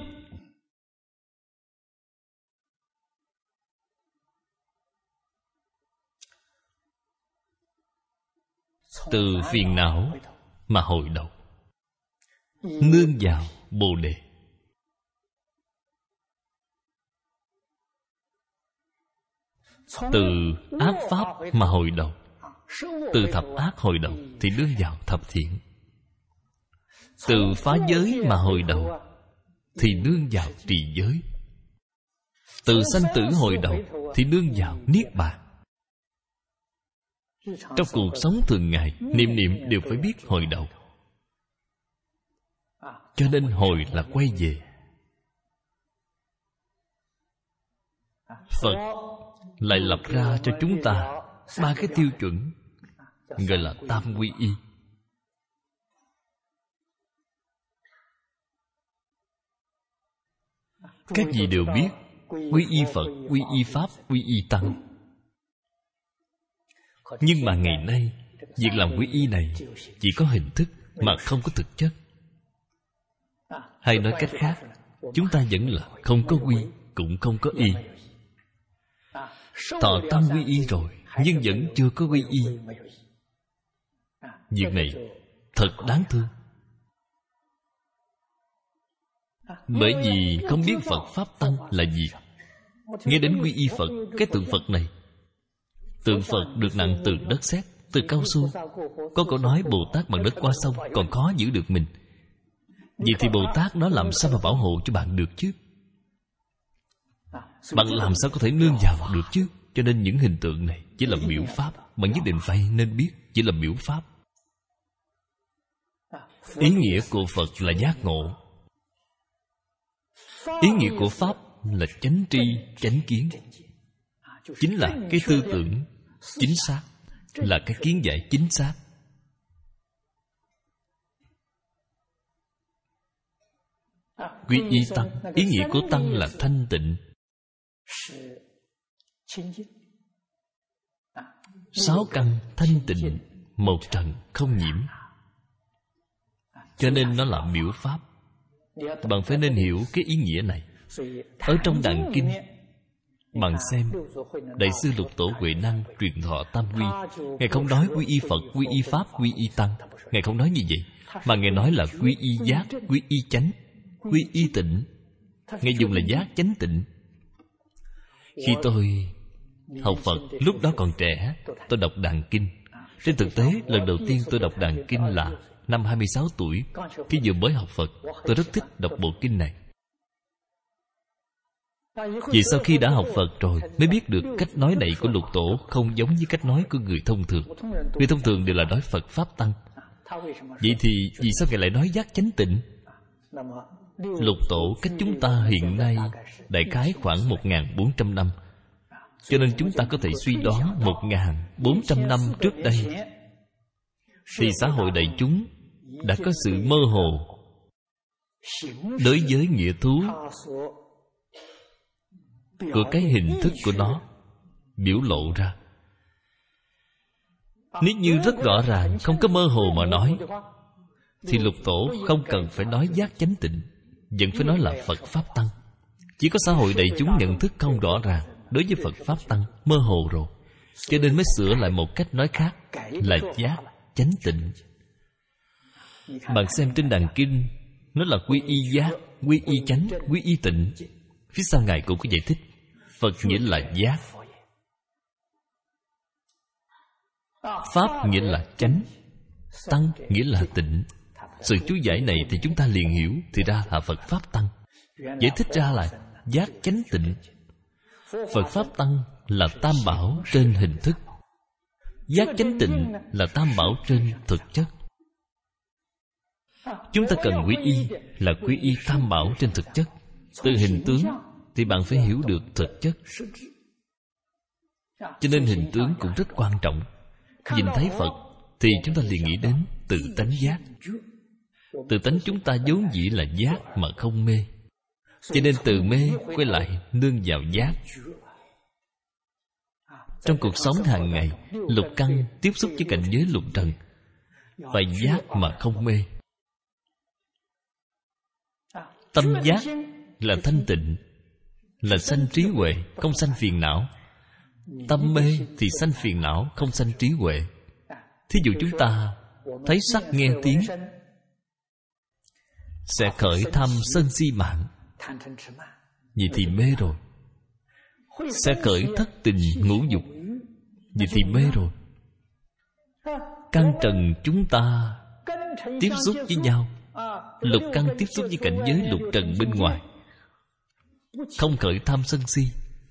Từ phiền não mà hồi đầu, nương vào Bồ Đề. Từ ác pháp mà hồi đầu, từ thập ác hồi đầu thì nương vào thập thiện. Từ phá giới mà hồi đầu thì nương vào trì giới. Từ sanh tử hồi đầu thì nương vào niết bàn. Trong cuộc sống thường ngày, niệm niệm đều phải biết hồi đầu. Cho nên hồi là quay về. Phật lại lập ra cho chúng ta 3 cái tiêu chuẩn, gọi là tam quy y. Các vị đều biết quy y Phật, quy y Pháp, quy y Tăng. Nhưng mà ngày nay, việc làm quy y này chỉ có hình thức mà không có thực chất. Hay nói cách khác, chúng ta vẫn là không có quy, cũng không có y. Thọ tam quy y rồi, nhưng vẫn chưa có quy y. Việc này thật đáng thương. Bởi vì không biết Phật Pháp Tăng là gì. Nghe đến quy y Phật, cái tượng Phật này, tượng Phật được nặng từ đất sét, từ cao su. Có câu nói Bồ Tát bằng đất qua sông còn khó giữ được mình. Vậy thì Bồ Tát đó làm sao mà bảo hộ cho bạn được chứ? Bạn làm sao có thể nương vào được chứ? Cho nên những hình tượng này chỉ là biểu pháp. Bạn nhất định phải nên biết chỉ là biểu pháp. Ý nghĩa của Phật là giác ngộ. Ý nghĩa của Pháp là chánh tri, chánh kiến. Chính là cái tư tưởng chính xác, là cái kiến giải chính xác. Quy y Tăng, ý nghĩa của Tăng là thanh tịnh. 6 căn thanh tịnh, một trần không nhiễm. Cho nên nó là biểu pháp. Bạn phải nên hiểu cái ý nghĩa này. Ở trong Đàn Kinh, bạn xem Đại sư Lục Tổ Huệ Năng truyền thọ tam quy. Ngài không nói quy y Phật, quy y Pháp, quy y Tăng. Ngài không nói như vậy, mà Ngài nói là quy y giác, quy y chánh, quy y tịnh. Ngài dùng là giác chánh tịnh. Khi tôi học Phật, lúc đó còn trẻ, tôi đọc Đàn Kinh, Trên thực tế, lần đầu tiên tôi đọc Đàn Kinh là năm 26 tuổi. Khi vừa mới học Phật, tôi rất thích đọc bộ kinh này. Vì sau khi đã học Phật rồi mới biết được cách nói này của Lục Tổ không giống với cách nói của người thông thường. Người thông thường đều là nói Phật Pháp Tăng. Vậy thì vì sao Ngài lại nói giác chánh tịnh? Lục Tổ cách chúng ta hiện nay đại khái khoảng 1.400 năm. Cho nên chúng ta có thể suy đoán 1.400 năm trước đây thì xã hội đại chúng đã có sự mơ hồ đối với nghĩa thú của cái hình thức của nó biểu lộ ra. Nếu như rất rõ ràng, không có mơ hồ mà nói, thì Lục Tổ không cần phải nói giác chánh tịnh, vẫn phải nói là Phật Pháp Tăng. Chỉ có xã hội đại chúng nhận thức không rõ ràng đối với Phật Pháp Tăng, mơ hồ rồi, cho nên mới sửa lại một cách nói khác là giác chánh tịnh. Bạn xem trên Đàn Kinh, nó là quy y giác, quy y chánh, quy y tịnh. Phía sau Ngài cũng có giải thích, Phật nghĩa là giác, Pháp nghĩa là chánh, Tăng nghĩa là tịnh. Sự chú giải này thì chúng ta liền hiểu, thì ra là Phật Pháp Tăng. Giải thích ra là giác chánh tịnh. Phật Pháp Tăng là tam bảo trên hình thức, giác chánh tịnh là tam bảo trên thực chất. Chúng ta cần quy y là quy y tam bảo trên thực chất. Từ hình tướng thì bạn phải hiểu được thực chất. Cho nên hình tướng cũng rất quan trọng. Nhìn thấy Phật thì chúng ta liền nghĩ đến tự tánh giác. Tự tánh chúng ta vốn dĩ là giác mà không mê, cho nên từ mê quay lại nương vào giác. Trong cuộc sống hàng ngày, lục căn tiếp xúc với cảnh giới lục trần, phải giác mà không mê. Tâm giác là thanh tịnh, là sanh trí huệ, không sanh phiền não. Tâm mê thì sanh phiền não, không sanh trí huệ. Thí dụ chúng ta thấy sắc nghe tiếng sẽ khởi tham sân si mạng, vậy thì mê rồi. Sẽ khởi thất tình ngũ dục, vậy thì mê rồi. Căn trần chúng ta tiếp xúc với nhau, lục căn tiếp xúc với cảnh giới lục trần bên ngoài, không khởi tham sân si,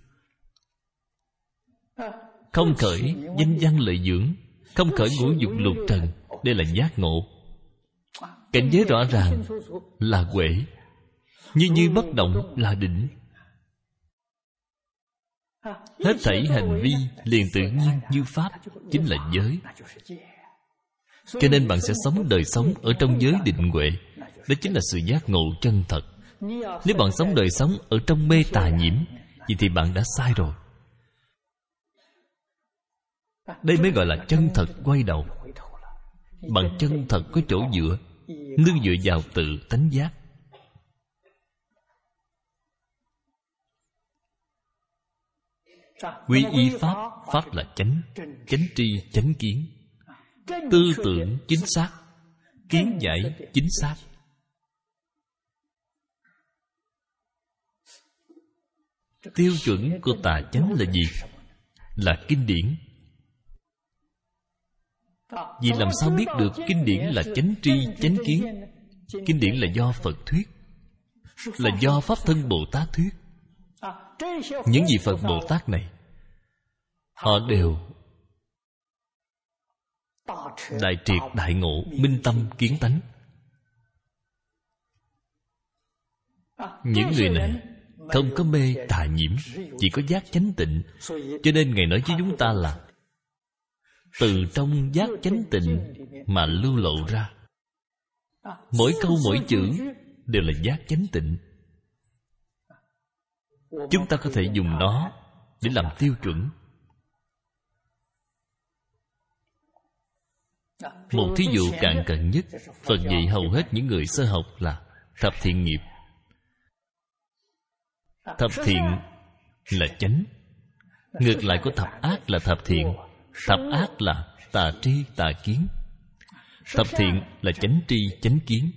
không khởi danh văn lợi dưỡng, không khởi ngũ dục lục trần. Đây là giác ngộ. Cảnh giới rõ ràng là huệ, như bất động là định. Hết thảy hành vi liền tự nhiên như pháp, chính là giới. Cho nên bạn sẽ sống đời sống ở trong giới định huệ. Đó chính là sự giác ngộ chân thật. Nếu bạn sống đời sống ở trong mê tà nhiễm, vậy thì bạn đã sai rồi. Đây mới gọi là chân thật quay đầu. Bạn chân thật có chỗ dựa, nương dựa vào tự tánh giác. Quy y pháp, pháp là chánh, chánh tri chánh kiến. Tư tưởng chính xác, kiến giải chính xác. Tiêu chuẩn của tà chánh là gì? Là kinh điển. Vì làm sao biết được kinh điển là chánh tri chánh kiến? Kinh điển là do Phật thuyết, là do Pháp Thân Bồ Tát thuyết. Những vị Phật Bồ Tát này, họ đều đại triệt đại ngộ, minh tâm kiến tánh. Những người này không có mê tà nhiễm, chỉ có giác chánh tịnh. Cho nên Ngài nói với chúng ta là từ trong giác chánh tịnh mà lưu lộ ra. Mỗi câu mỗi chữ đều là giác chánh tịnh. Chúng ta có thể dùng nó để làm tiêu chuẩn. Một thí dụ cạn cận nhất, Phật dạy hầu hết những người sơ học là thập thiện nghiệp. Thập thiện là chánh, ngược lại của thập ác là thập thiện. Thập ác là tà tri tà kiến, thập thiện là chánh tri chánh kiến.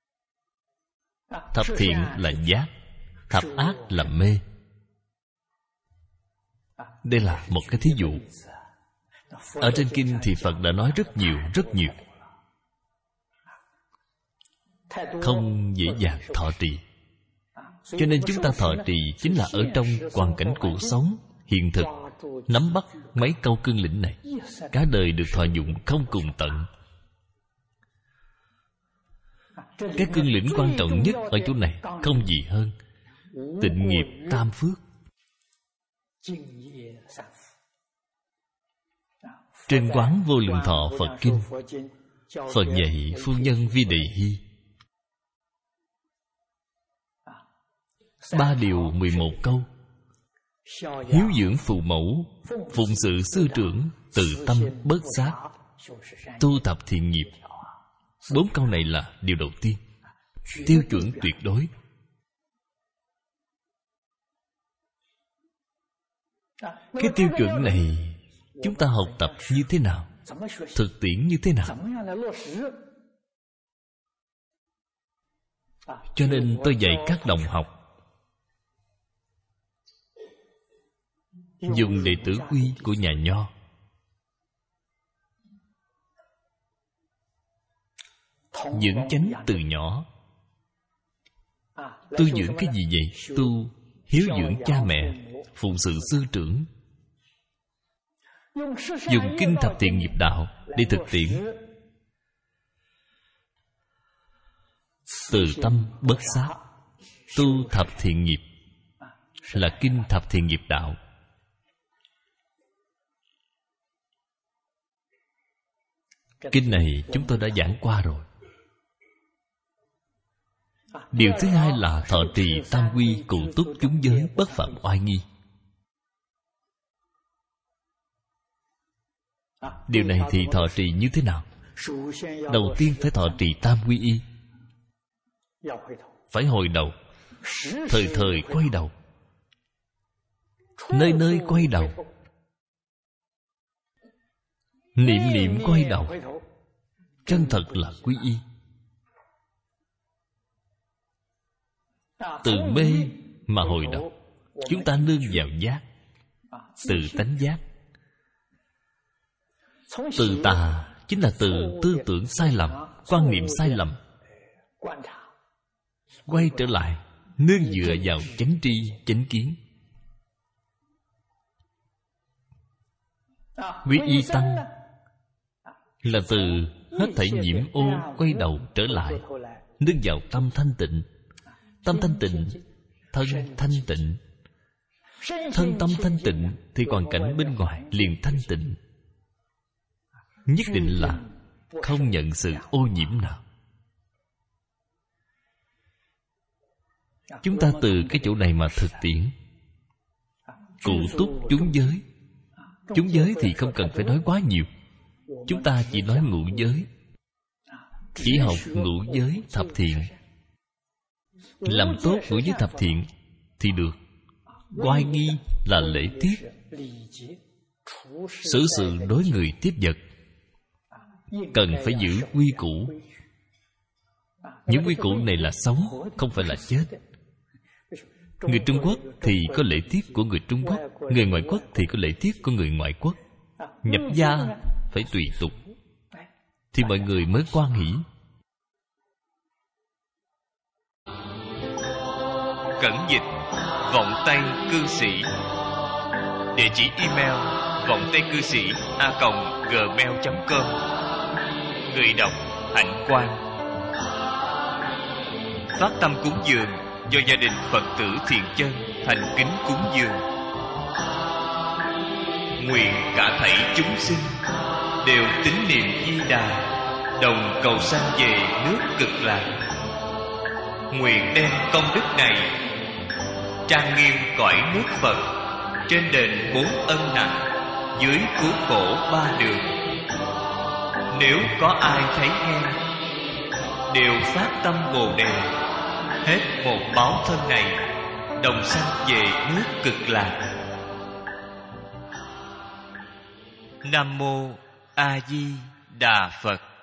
Thập thiện là giác, thập ác là mê. Đây là một cái thí dụ. Ở trên kinh thì Phật đã nói rất nhiều, không dễ dàng thọ trì. Cho nên chúng ta thọ trì chính là ở trong hoàn cảnh cuộc sống hiện thực, nắm bắt mấy câu cương lĩnh này, cả đời được thọ dụng không cùng tận. Cái cương lĩnh quan trọng nhất ở chỗ này không gì hơn tịnh nghiệp tam phước. Trên Quán Vô Lượng Thọ Phật Kinh, Phật dạy phu nhân Vi Đề Hy 3 điều 11 câu: hiếu dưỡng phụ mẫu, phụng sự sư trưởng, từ tâm bớt sát, tu tập thiện nghiệp. 4 câu này là điều đầu tiên, tiêu chuẩn tuyệt đối. Cái tiêu chuẩn này chúng ta học tập như thế nào, thực tiễn như thế nào? Cho nên tôi dạy các đồng học dùng đệ tử quy của nhà Nho. Dưỡng chánh từ nhỏ. Tu dưỡng cái gì vậy? Tu hiếu dưỡng cha mẹ, phụng sự sư trưởng. Dùng kinh thập thiện nghiệp đạo để thực tiễn. Từ tâm bớt sát, tu thập thiện nghiệp là kinh thập thiện nghiệp đạo. Kinh này chúng tôi đã giảng qua rồi. Điều thứ hai là thọ trì tam quy cụ túc chúng giới bất phạm oai nghi. Điều này thì thọ trì như thế nào? Đầu tiên phải thọ trì tam quy y. Phải hồi đầu, thời thời quay đầu, nơi nơi quay đầu, niệm niệm quay đầu, chân thật là quy y. Từ mê mà hồi đầu, chúng ta nương vào giác, từ tánh giác. Từ tà chính là từ tư tưởng sai lầm, quan niệm sai lầm. Quay trở lại, nương dựa vào chánh tri, chánh kiến. Quy y tăng là từ hết thảy nhiễm ô quay đầu trở lại, nương vào tâm thanh tịnh. Tâm thanh tịnh, thân thanh tịnh. Thân tâm thanh tịnh thì hoàn cảnh bên ngoài liền thanh tịnh. Nhất định là không nhận sự ô nhiễm nào. Chúng ta từ cái chỗ này mà thực tiễn. Cụ túc chúng giới. Chúng giới thì không cần phải nói quá nhiều. Chúng ta chỉ nói ngũ giới. Chỉ học ngũ giới thập thiện. Làm tốt ngũ giới thập thiện thì được. Oai nghi là lễ tiết, xử sự đối người tiếp vật cần phải giữ quy củ. Những quy củ này là sống, không phải là chết. Người Trung Quốc thì có lễ tiết của người Trung Quốc, người ngoại quốc thì có lễ tiết của người ngoại quốc. Nhập gia phải tùy tục thì mọi người mới hoan hỷ. Cẩn dịch Vọng Tây Cư Sĩ. Địa chỉ email vongtaicư sĩ@gmail.com. Người đọc Hạnh Quang. Phát tâm cúng dường do gia đình Phật tử Thiện Chân thành kính cúng dường. Nguyện cả thảy chúng sinh đều tín niệm Di Đà, đồng cầu sanh về nước Cực Lạc. Nguyện đem công đức này trang nghiêm cõi nước Phật, trên đền 4 ân nặng, dưới cứu khổ 3 đường. Nếu có ai thấy nghe, đều phát tâm Bồ Đề, hết một báo thân này, đồng sanh về nước Cực Lạc. Nam mô A Di Đà Phật.